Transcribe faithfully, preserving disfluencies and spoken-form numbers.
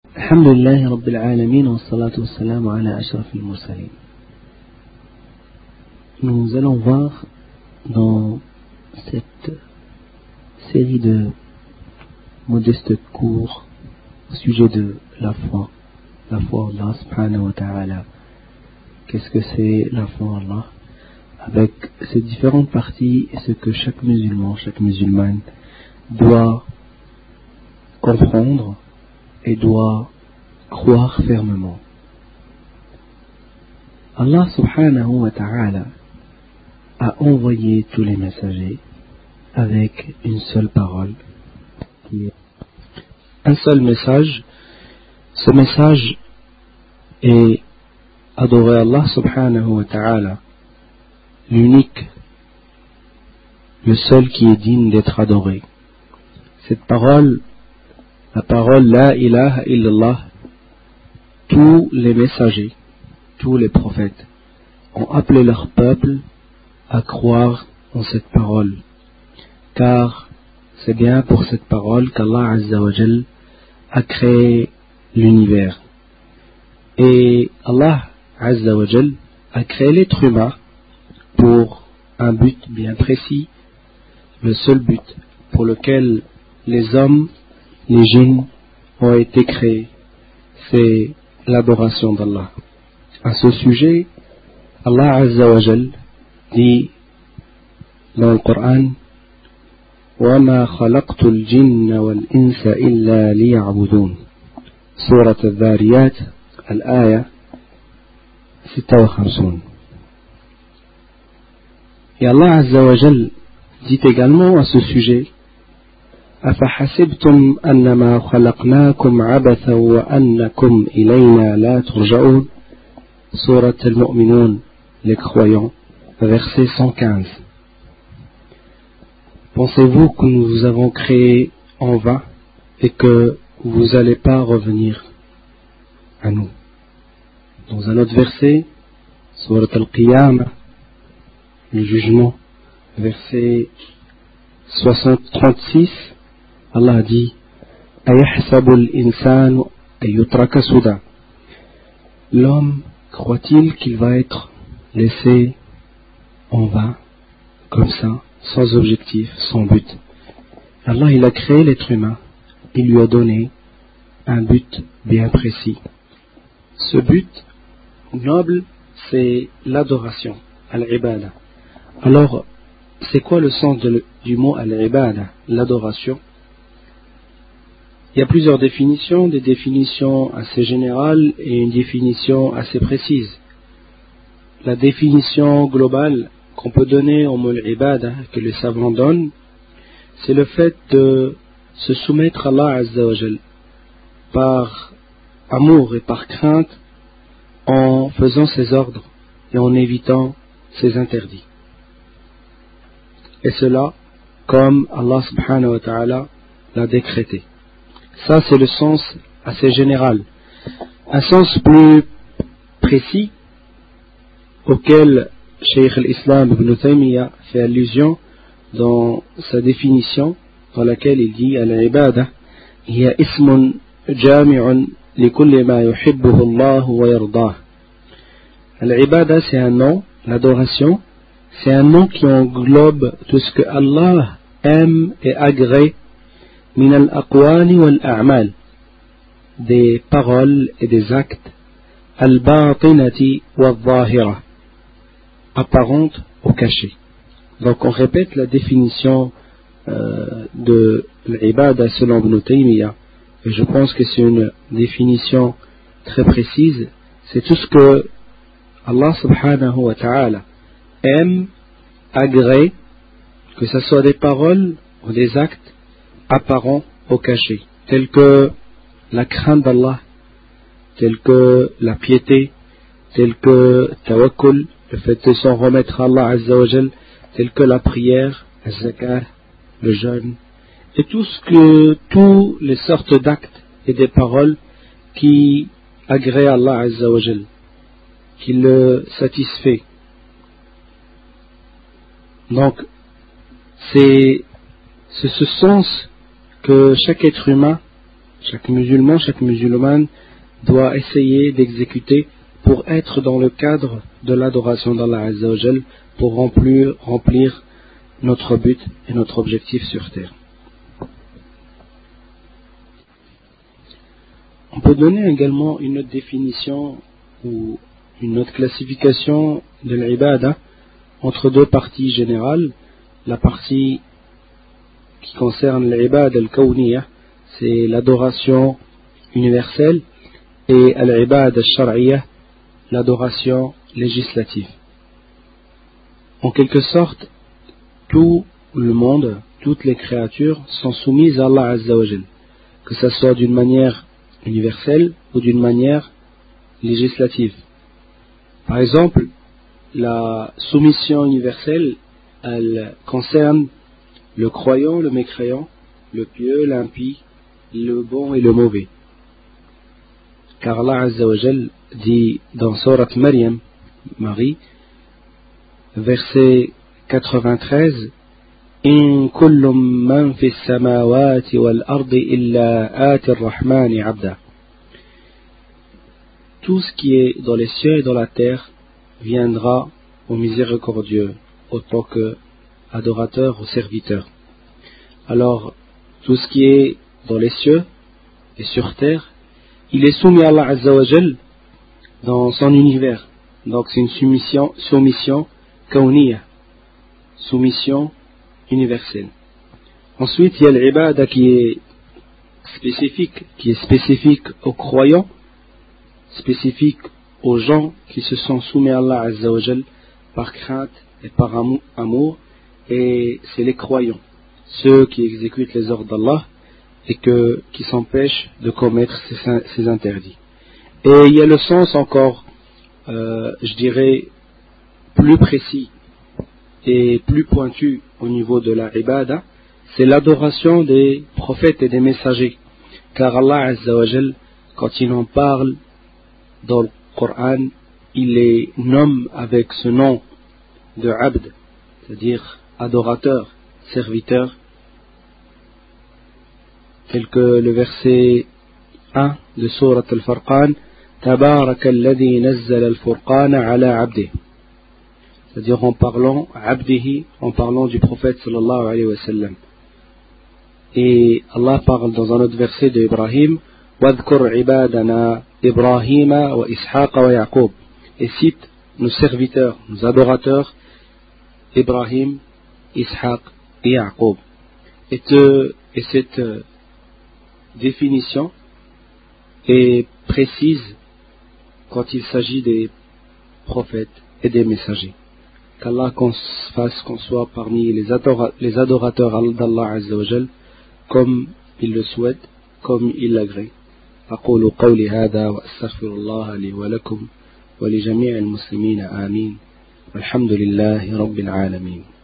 Alhamdulillah Rabbil Alamin wa salatu wa salam ala ashrafil mursalin. Nous allons voir dans cette série de modestes cours au sujet de la foi, la foi en Allah subhanahu wa ta'ala. Qu'est-ce que c'est la foi en Allah? Avec ces différentes parties et ce que chaque musulman, chaque musulmane doit comprendre et doit croire fermement. Allah subhanahu wa ta'ala a envoyé tous les messagers avec une seule parole, qui est un seul message. Ce message est adorer Allah subhanahu wa ta'ala, l'unique, le seul qui est digne d'être adoré. Cette parole, la parole La ilaha illallah, tous les messagers, tous les prophètes ont appelé leur peuple à croire en cette parole, car c'est bien pour cette parole qu'Allah Azza wa Jal a créé l'univers. Et Allah Azza wa Jal a créé l'être humain pour un but bien précis, le seul but pour lequel les hommes, les djinns ont été créés, c'est l'adoration d'Allah. À ce sujet, Allah Azza wa Jal dit dans le Coran: وَمَا خَلَقْتُ الْجِنَّ وَالْإِنسَ إِلَّا لِيَعْبُدُونَ. Surat al-Dhariyat, al-Aya ستة وخمسين. Et Allah Azza wa Jal dit également à ce sujet: أَفَحَسِبْتُمْ أَنَّمَا خَلَقْنَاكُمْ عَبَثًا وَأَنَّكُمْ إِلَيْنَا لَا تُرْجَعُونَ. Surat al-Mu'minun, les croyants, verset cent quinze. Pensez-vous que nous vous avons créé en vain et que vous n'allez pas revenir à nous? Dans un autre verset, Surat al-Qiyamah, le jugement, verset trente-six, Allah dit: أَيَحْسَبُ الْإِنسَانُ أَن يُتْرَكَ سُدًى. L'homme croit-il qu'il va être laissé en vain, comme ça, sans objectif, sans but? Allah, il a créé l'être humain, il lui a donné un but bien précis. Ce but noble, c'est l'adoration, al-ibada. Alors, c'est quoi le sens de, du mot al-ibada, l'adoration? Il y a plusieurs définitions, des définitions assez générales et une définition assez précise. La définition globale qu'on peut donner au mot al-ibada, que les savants donnent, c'est le fait de se soumettre à Allah Azza wa Jal par amour et par crainte, en faisant ses ordres et en évitant ses interdits. Et cela comme Allah subhanahu wa ta'ala l'a décrété. Ça, c'est le sens assez général. Un sens plus précis auquel Cheikh al-Islam ibn Taymiyyah fait allusion dans sa définition, dans laquelle il dit: al-ibada hiya ismun jami'un likulli ma yuhibbuhu Allah wa yardah. Al-ibada, c'est un nom, l'adoration, c'est un nom qui englobe tout ce que Allah aime et agrée, min al-aqwali wal-a'mal, des paroles et des actes, al-batinati wal-zahira, apparentes ou cachées. Donc on répète la définition euh, de l'ibada selon Ibn Taymiyyah, et je pense que c'est une définition très précise. C'est tout ce que Allah subhanahu wa ta'ala aime, agrée, que ce soit des paroles ou des actes apparents ou cachés, tels que la crainte d'Allah, tels que la piété, tels que tawakkul, le fait de s'en remettre à Allah Azza wa Jal, tels que la prière, la zakat, le jeûne, et tout ce que, toutes les sortes d'actes et des paroles qui agréent Allah Azza wa Jal, qui le satisfait. Donc, c'est, c'est ce sens que chaque être humain, Chaque musulman, chaque musulmane doit essayer d'exécuter pour être dans le cadre de l'adoration d'Allah Azza wa Jal, pour remplir, remplir notre but et notre objectif sur terre. On peut donner également une autre définition ou une autre classification de l'ibada entre deux parties générales. La partie qui concerne l'ibada al-kawniyya, c'est l'adoration universelle, et l'ibada al-shar'iyya, l'adoration législative. En quelque sorte, tout le monde, toutes les créatures sont soumises à Allah Azza wa Jal, que ce soit d'une manière universelle ou d'une manière législative. Par exemple, la soumission universelle, elle concerne le croyant, le mécréant, le pieux, l'impie, le bon et le mauvais. Car Allah Azza wa Jal dit dans Surat Maryam, Marie, verset quatre-vingt-treize, إن كل من في السماوات والأرض إلا آتي الرحمن عبدا. Tout ce qui est dans les cieux et dans la terre viendra au miséricordieux autant que adorateur ou serviteur. Alors, tout ce qui est dans les cieux et sur terre, il est soumis à Allah Azza wa Jal dans son univers. Donc c'est une soumission, soumission kawniyya, soumission universelle. Ensuite, il y a l'ibada qui est spécifique, qui est spécifique aux croyants, spécifique aux gens qui se sont soumis à Allah Azza wa Jal par crainte et par amour, et c'est les croyants, ceux qui exécutent les ordres d'Allah et que, qui s'empêchent de commettre ces, ces interdits. Et il y a le sens encore, euh, je dirais, plus précis et plus pointu au niveau de la ibada, c'est l'adoration des prophètes et des messagers. Car Allah Azza wa Jal, quand il en parle dans le Coran, il les nomme avec ce nom de abd, c'est-à-dire adorateur, serviteur, tel que le verset un de Surat Al-Furqan, Tabaraka alladhi nazzala al-Furqana ala abdih. C'est-à-dire en parlant abdihi, en parlant du prophète sallallahu alayhi wa sallam. Et Allah parle dans un autre verset de Ibrahim, Wadhkur ibadana Ibrahima wa Ishaqa wa Yaqub, et cite nos serviteurs, nos adorateurs, Ibrahim, Ishaq et Yaqub. Et, te, et cette euh, définition est précise quand il s'agit des prophètes et des messagers. Qu'Allah qu'on fasse qu'on soit parmi les, adora, les adorateurs d'Allah Azza wa Jal, comme il le souhaite, comme il l'agrée. أقول قولي هذا وأستغفر الله لي ولكم ولجميع المسلمين آمين والحمد لله رب العالمين.